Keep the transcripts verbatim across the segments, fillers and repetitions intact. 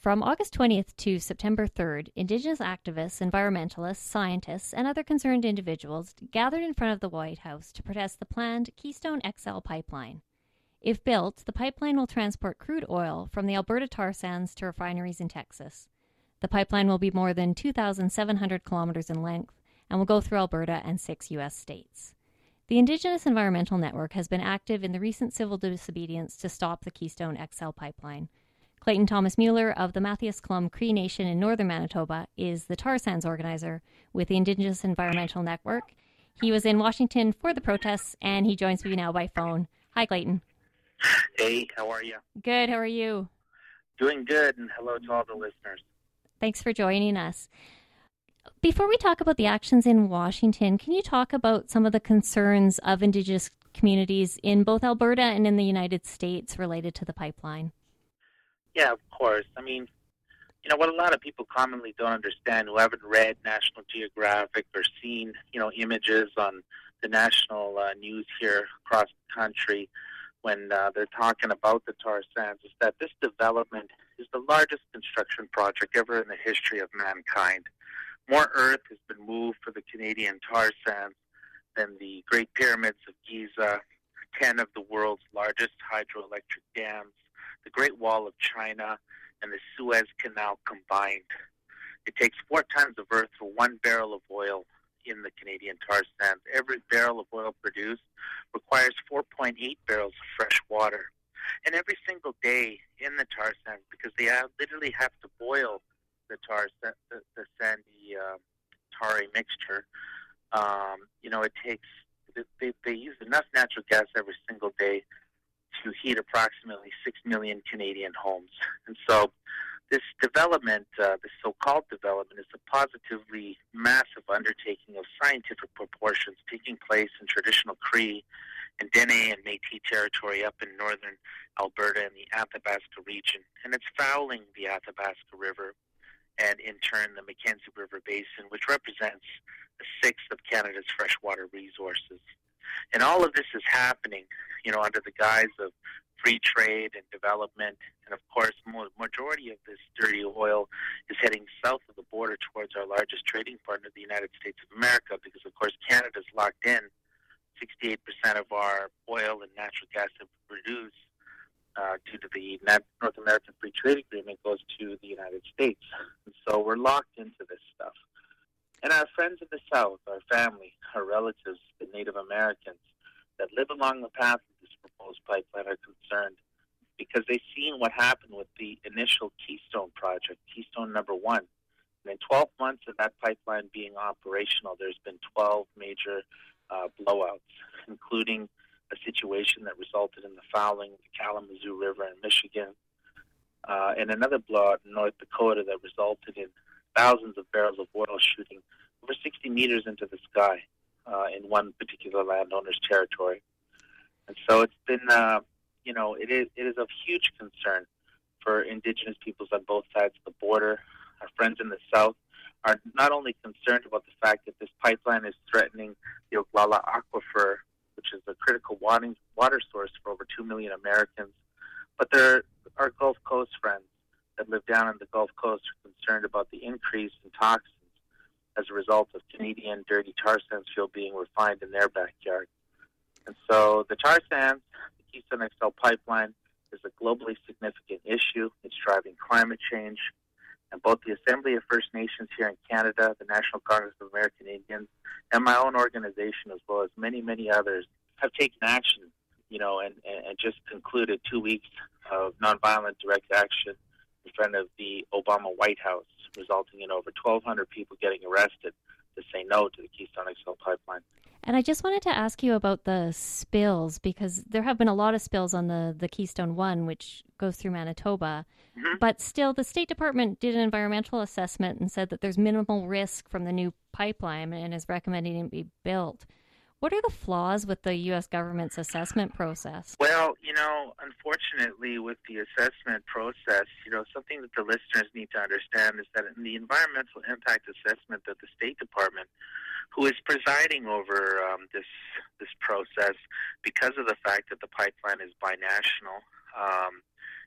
From August twentieth to September third, Indigenous activists, environmentalists, scientists, and other concerned individuals gathered in front of the White House to protest the planned Keystone X L pipeline. If built, the pipeline will transport crude oil from the Alberta tar sands to refineries in Texas. The pipeline will be more than two thousand seven hundred kilometers in length and will go through Alberta and six U S states. The Indigenous Environmental Network has been active in the recent civil disobedience to stop the Keystone X L pipeline. Clayton Thomas Mueller of the Matthias Clum Cree Nation in northern Manitoba is the tar sands organizer with the Indigenous Environmental Network. He was in Washington for the protests, and he joins me now by phone. Hi, Clayton. Hey, how are you? Good, how are you? Doing good, and hello to all the listeners. Thanks for joining us. Before we talk about the actions in Washington, can you talk about some of the concerns of Indigenous communities in both Alberta and in the United States related to the pipeline? Yeah, of course. I mean, you know, what a lot of people commonly don't understand who haven't read National Geographic or seen, you know, images on the national uh, news here across the country when uh, they're talking about the tar sands is that this development is the largest construction project ever in the history of mankind. More earth has been moved for the Canadian tar sands than the Great Pyramids of Giza, ten of the world's largest hydroelectric dams, the Great Wall of China, and the Suez Canal combined. It takes four tons of earth for one barrel of oil in the Canadian tar sands. Every barrel of oil produced requires four point eight barrels of fresh water. And every single day in the tar sands, because they have, literally have to boil the tar, the, the sandy uh, tarry mixture, um, you know, it takes, they, they use enough natural gas every single day to heat approximately six million Canadian homes. And so this development, uh, this so-called development, is a positively massive undertaking of scientific proportions taking place in traditional Cree and Dene and Métis territory up in northern Alberta and the Athabasca region. And it's fouling the Athabasca River and, in turn, the Mackenzie River Basin, which represents a sixth of Canada's freshwater resources. And all of this is happening, you know, under the guise of free trade and development. And, of course, the majority of this dirty oil is heading south of the border towards our largest trading partner, the United States of America, because, of course, Canada's locked in. sixty-eight percent of our oil and natural gas that we produce uh, due to the North American Free Trade Agreement goes to the United States. And so we're locked into this stuff. And our friends in the South, our family, our relatives, the Native Americans that live along the path of this proposed pipeline are concerned because they've seen what happened with the initial Keystone project, Keystone number one. And in twelve months of that pipeline being operational, there's been twelve major uh, blowouts, including a situation that resulted in the fouling of the Kalamazoo River in Michigan, uh, and another blowout in North Dakota that resulted in thousands of barrels of oil shooting over sixty meters into the sky uh, in one particular landowner's territory. And so it's been, uh, you know, it is, it is of huge concern for Indigenous peoples on both sides of the border. Our friends in the South are not only concerned about the fact that this pipeline is threatening the Oglala Aquifer, which is a critical water water source for over two million Americans, but they're our Gulf Coast friends that live down on the Gulf Coast are concerned about the increase in toxins as a result of Canadian dirty tar sands fuel being refined in their backyard. And so the tar sands, the Keystone X L pipeline, is a globally significant issue. It's driving climate change. And both the Assembly of First Nations here in Canada, the National Congress of American Indians, and my own organization, as well as many, many others, have taken action, you know, and, and just concluded two weeks of nonviolent direct action in front of the Obama White House, resulting in over twelve hundred people getting arrested to say no to the Keystone X L pipeline. And I just wanted to ask you about the spills, because there have been a lot of spills on the, the Keystone one, which goes through Manitoba. Mm-hmm. But still, the State Department did an environmental assessment and said that there's minimal risk from the new pipeline and is recommending it be built. What are the flaws with the U S government's assessment process? Well, you know, unfortunately, with the assessment process, you know, something that the listeners need to understand is that in the environmental impact assessment that the State Department, who is presiding over um, this this process, because of the fact that the pipeline is binational, um,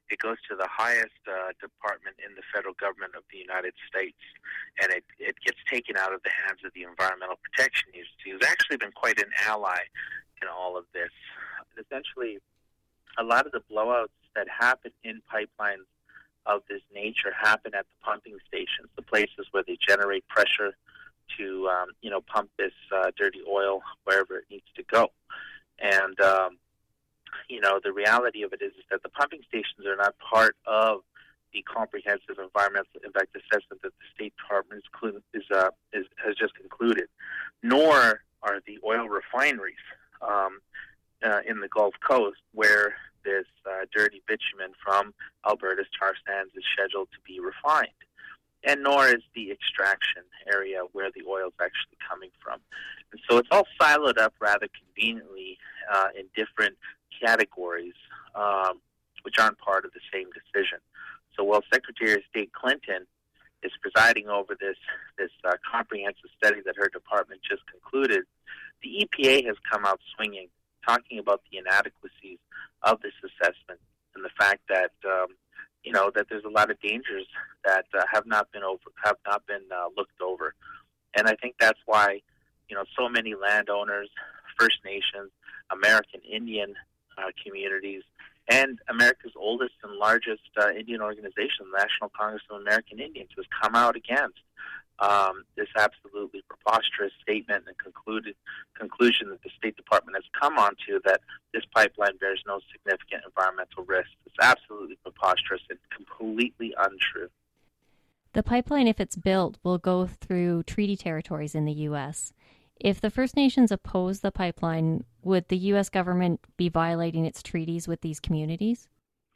it goes to the highest uh, department in the federal government of the United States, and it, it gets taken out of the hands of the Environmental Protection Agency, who's actually been quite an ally in all of this. And essentially, a lot of the blowouts that happen in pipelines of this nature happen at the pumping stations, the places where they generate pressure to, um, you know, pump this uh, dirty oil wherever it needs to go. And, um, you know, the reality of it is, is that the pumping stations are not part of the comprehensive environmental impact assessment that the State Department is, is, uh, is, has just concluded, nor are the oil refineries um, uh, in the Gulf Coast where this uh, dirty bitumen from Alberta's tar sands is scheduled to be refined, and nor is the extraction area where the oil is actually coming from. And so it's all siloed up rather conveniently uh, in different categories, um, which aren't part of the same decision. So while Secretary of State Clinton is presiding over this this uh, comprehensive study that her department just concluded, the E P A has come out swinging, talking about the inadequacies of this assessment and the fact that um, you know that there's a lot of dangers that uh, have not been over have not been uh, looked over, and I think that's why you know so many landowners, First Nations, American Indian uh, communities, and America's oldest and largest uh, Indian organization, the National Congress of American Indians, has come out against um, this absolutely preposterous statement and concluded conclusion that the State Department has come on to, that this pipeline bears no significant environmental risk. It's absolutely preposterous and completely untrue. The pipeline, if it's built, will go through treaty territories in the U S. If the First Nations oppose the pipeline, would the U S government be violating its treaties with these communities?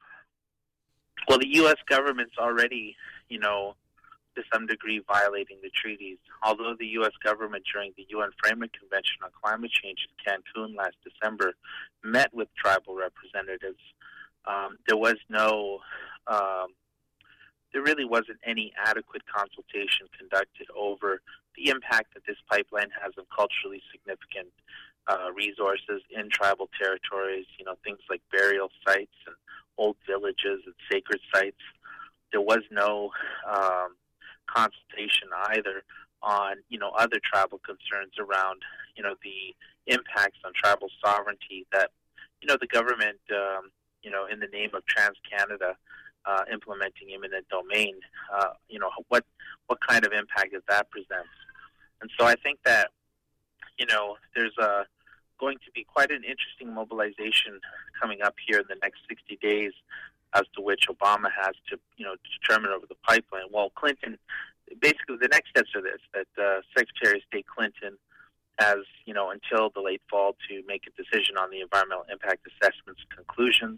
Well, the U S government's already, you know, to some degree violating the treaties. Although the U S government during the U N Framework Convention on Climate Change in Cancun last December met with tribal representatives, um, there was no, um, there really wasn't any adequate consultation conducted over the impact that this pipeline has on culturally significant uh, resources in tribal territories, you know, things like burial sites and old villages and sacred sites. There was no um, consultation either on, you know, other tribal concerns around, you know, the impacts on tribal sovereignty that, you know, the government, um, you know, in the name of TransCanada, uh, implementing eminent domain, uh, you know, what what kind of impact that that presents. And so I think that, you know, there's a, going to be quite an interesting mobilization coming up here in the next sixty days as to which Obama has to, you know, determine over the pipeline. Well, Clinton, basically the next steps are this, that uh, Secretary of State Clinton has, you know, until the late fall to make a decision on the environmental impact assessment's conclusions.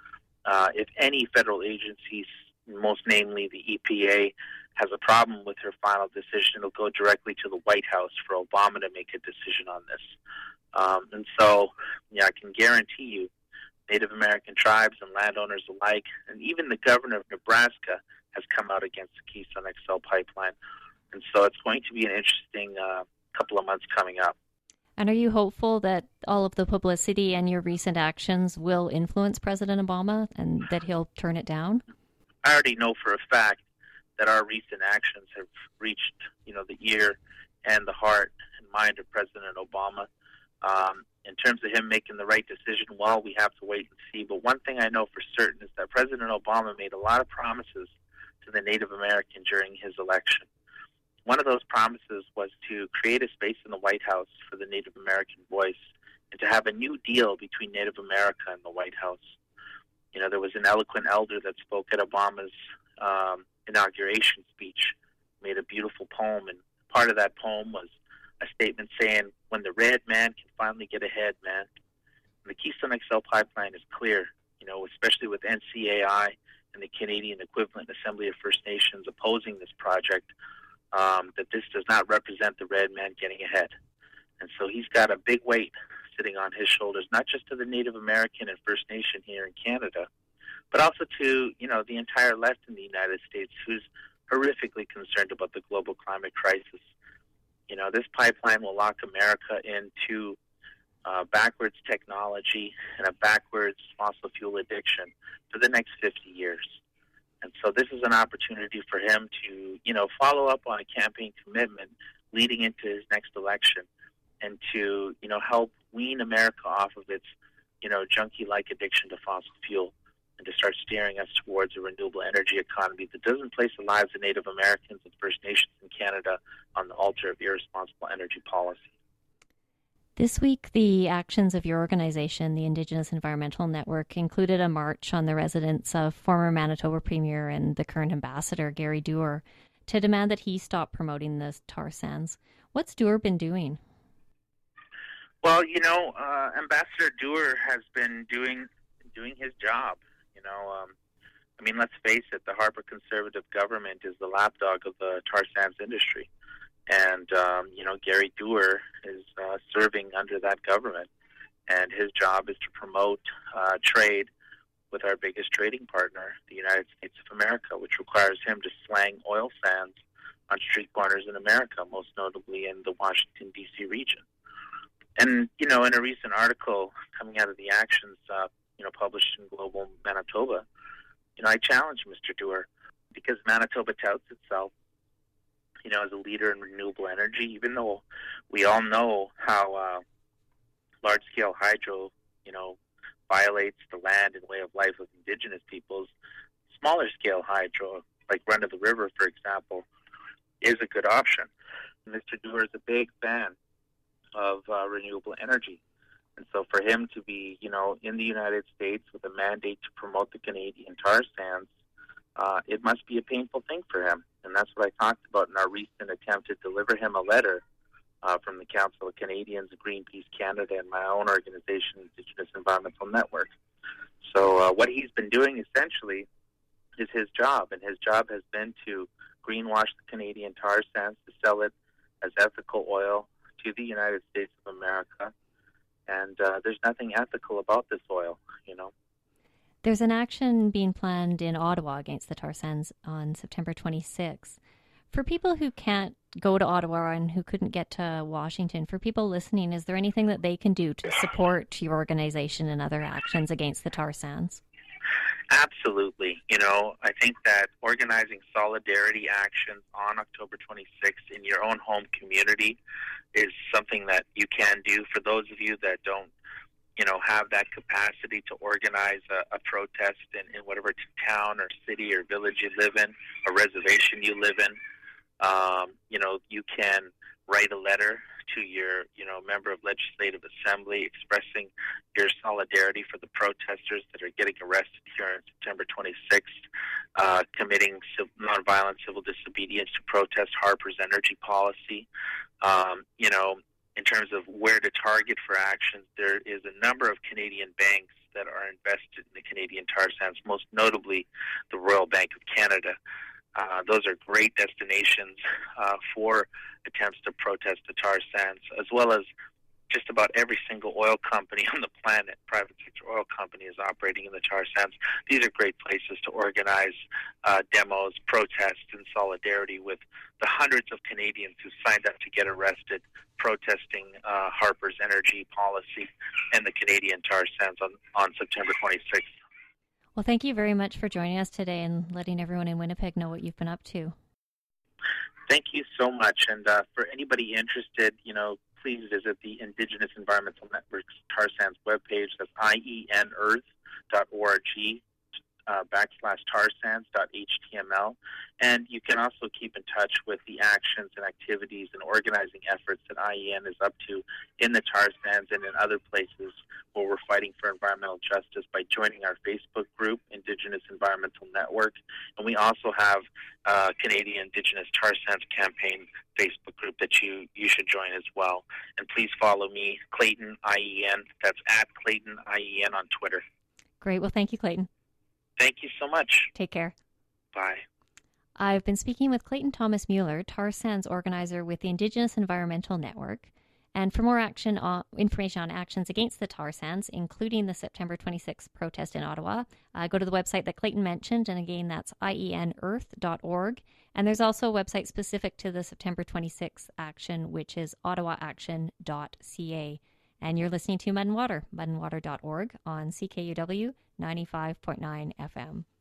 Uh, if any federal agencies, most namely the E P A, has a problem with her final decision, it'll go directly to the White House for Obama to make a decision on this. Um, and so, yeah, I can guarantee you, Native American tribes and landowners alike, and even the governor of Nebraska has come out against the Keystone X L pipeline. And so it's going to be an interesting uh, couple of months coming up. And are you hopeful that all of the publicity and your recent actions will influence President Obama and that he'll turn it down? I already know for a fact that our recent actions have reached, you know, the ear and the heart and mind of President Obama. Um, in terms of him making the right decision, well, we have to wait and see. But one thing I know for certain is that President Obama made a lot of promises to the Native American during his election. One of those promises was to create a space in the White House for the Native American voice and to have a new deal between Native America and the White House. You know, there was an eloquent elder that spoke at Obama's um, inauguration speech, made a beautiful poem, and part of that poem was a statement saying, when the red man can finally get ahead, man. And the Keystone X L pipeline is clear, you know, especially with N C A I and the Canadian Equivalent Assembly of First Nations opposing this project, um, that this does not represent the red man getting ahead. And so he's got a big weight sitting on his shoulders, not just to the Native American and First Nation here in Canada, but also to, you know, the entire left in the United States, who's horrifically concerned about the global climate crisis. You know, this pipeline will lock America into uh, backwards technology and a backwards fossil fuel addiction for the next fifty years. And so this is an opportunity for him to, you know, follow up on a campaign commitment leading into his next election and to, you know, help wean America off of its, you know, junkie-like addiction to fossil fuel and to start steering us towards a renewable energy economy that doesn't place the lives of Native Americans and First Nations in Canada on the altar of irresponsible energy policy. This week, the actions of your organization, the Indigenous Environmental Network, included a march on the residence of former Manitoba Premier and the current ambassador, Gary Doer, to demand that he stop promoting the tar sands. What's Doer been doing? Well, you know, uh, Ambassador Doer has been doing doing his job. You know, um, I mean, let's face it, the Harper Conservative government is the lapdog of the tar sands industry. And, um, you know, Gary Doer is uh, serving under that government. And his job is to promote uh, trade with our biggest trading partner, the United States of America, which requires him to slang oil sands on street corners in America, most notably in the Washington, D C region. And, you know, in a recent article coming out of the actions, uh, you know, published in Global Manitoba, you know, I challenged Mister Doer because Manitoba touts itself, you know, as a leader in renewable energy, even though we all know how uh, large-scale hydro, you know, violates the land and way of life of Indigenous peoples. Smaller-scale hydro, like run-of-the-river, for example, is a good option. Mister Doer is a big fan of uh, renewable energy. And so for him to be, you know, in the United States with a mandate to promote the Canadian tar sands, uh, it must be a painful thing for him. And that's what I talked about in our recent attempt to deliver him a letter uh, from the Council of Canadians, Greenpeace Canada, and my own organization, Indigenous Environmental Network. So uh, what he's been doing essentially is his job, and his job has been to greenwash the Canadian tar sands, to sell it as ethical oil to the United States of America. And uh, there's nothing ethical about this oil, you know. There's an action being planned in Ottawa against the tar sands on September twenty-sixth. For people who can't go to Ottawa and who couldn't get to Washington, for people listening, is there anything that they can do to support your organization and other actions against the tar sands? Absolutely. You know, I think that organizing solidarity actions on October twenty-sixth in your own home community is something that you can do. For those of you that don't, you know, have that capacity to organize a, a protest in, in whatever town or city or village you live in, a reservation you live in, um, you know, you can write a letter to your, you know, member of Legislative Assembly expressing your solidarity for the protesters that are getting arrested here on September twenty-sixth, uh, committing civil, nonviolent civil disobedience to protest Harper's energy policy. Um, you know, in terms of where to target for actions, there is a number of Canadian banks that are invested in the Canadian tar sands, most notably the Royal Bank of Canada. Uh, those are great destinations uh, for attempts to protest the tar sands, as well as just about every single oil company on the planet, private sector oil company, is operating in the tar sands. These are great places to organize uh, demos, protests, and solidarity with the hundreds of Canadians who signed up to get arrested protesting uh, Harper's energy policy and the Canadian tar sands on, on September twenty-sixth. Well, thank you very much for joining us today and letting everyone in Winnipeg know what you've been up to. Thank you so much. And uh, for anybody interested, you know, please visit the Indigenous Environmental Network's tar sands webpage. That's I E N earth dot org uh, backslash tar sands dot H T M L. And you can also keep in touch with the actions and activities and organizing efforts that I E N is up to in the tar sands and in other places where we're fighting for environmental justice by joining our Facebook group, Indigenous Environmental Network. And we also have uh, Canadian Indigenous Tar Sands Campaign Facebook group that you, you should join as well. And please follow me, Clayton I E N. That's at Clayton I E N on Twitter. Great. Well, thank you, Clayton. Thank you so much. Take care. Bye. I've been speaking with Clayton Thomas Mueller, tar sands organizer with the Indigenous Environmental Network. And for more action on, information on actions against the tar sands, including the September twenty-sixth protest in Ottawa, uh, go to the website that Clayton mentioned. And again, that's I E N earth dot org. And there's also a website specific to the September twenty-sixth action, which is ottawa action dot c a. And you're listening to Mud and Water, mud and water dot org on C K U W ninety-five point nine F M.